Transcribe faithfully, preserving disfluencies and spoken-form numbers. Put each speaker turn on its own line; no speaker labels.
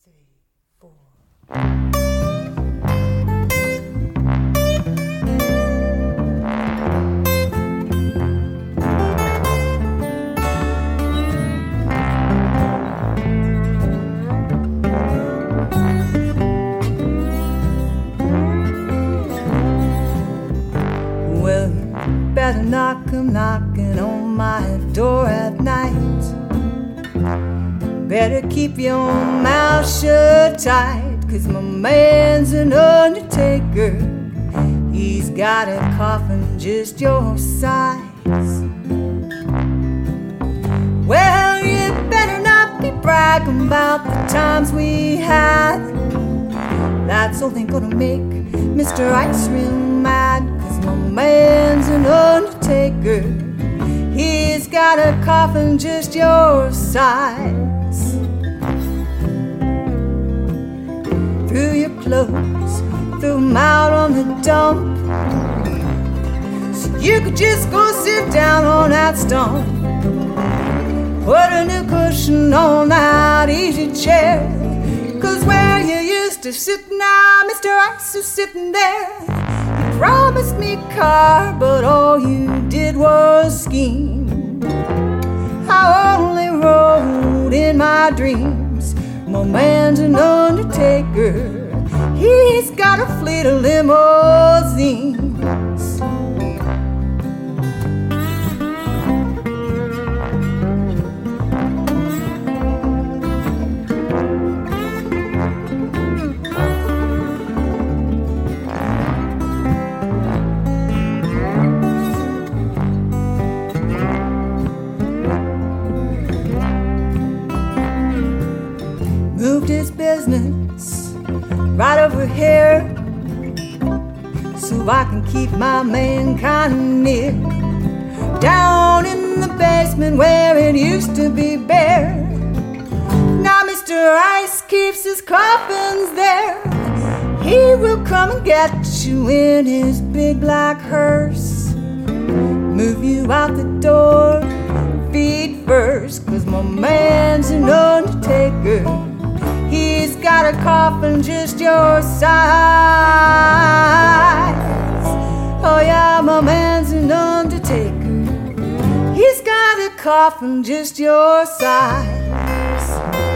three, four. Well, you better not come knocking on my door at night. Better keep your mouth shut tight, 'cause my man's an undertaker. He's got a coffin just your size. Well, you better not be bragging about the times we had. That's only gonna make Mister Ice real mad, 'cause my man's an undertaker. He's got a coffin just your size. Threw your clothes, threw them out on the dump, so you could just go sit down on that stump. Put a new cushion on that easy chair, 'cause where you used to sit now, Mister Ice is sitting there. You promised me a car, but all you did was scheme. I only rode in my dreams. My man's an undertaker. He's got a fleet of limousines. Moved his business right over here, so I can keep my man kinda near. Down in the basement where it used to be bare, now Mister Ice keeps his coffins there. He will come and get you in his big black hearse, move you out the door feet first, 'cause my man's an undertaker. He's got a coffin just your size. Oh yeah, my man's an undertaker. He's got a coffin just your size.